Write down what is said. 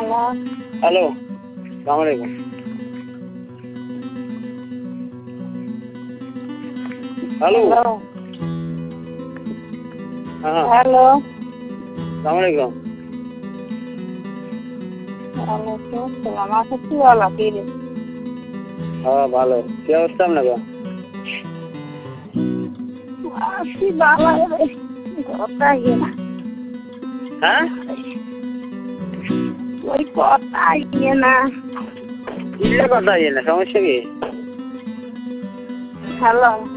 Hello, সালাম আলাইকুম। Hello, হ্যাঁ, হ্যালো, সালাম আলাইকুম। ওয়ালাইকুম আসসালাম। আচ্ছা কি বলো কি রে? হ্যাঁ ভালো, কি অবস্থা আপনার? আছি ভালো রে, কোথায় গেলা? হ্যাঁ, ওই কোথায় গিয়ে না? কিসের কথা না, সমস্যা কি? হ্যালো,